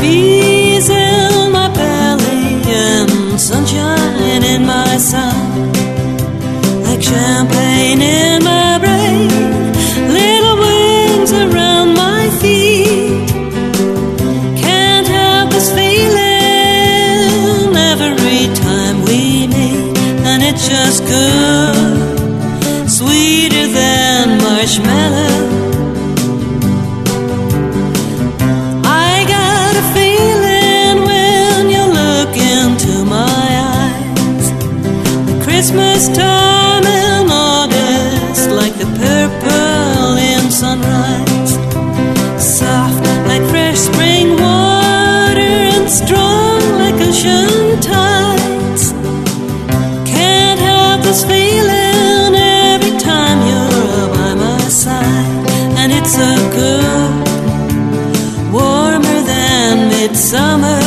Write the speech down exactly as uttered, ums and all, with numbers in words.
bees in my belly and sunshine in my sun, like champagne in my brain, little wings around my feet. Can't help this feeling every time we meet, and it's just good, sweeter than marshmallow. I got a feeling when you look into my eyes, the Christmas time in August, like the purple in sunrise, soft like fresh spring water and strong like ocean tides. Can't help this feeling every time you're by my side, and it's so good, warmer than midsummer.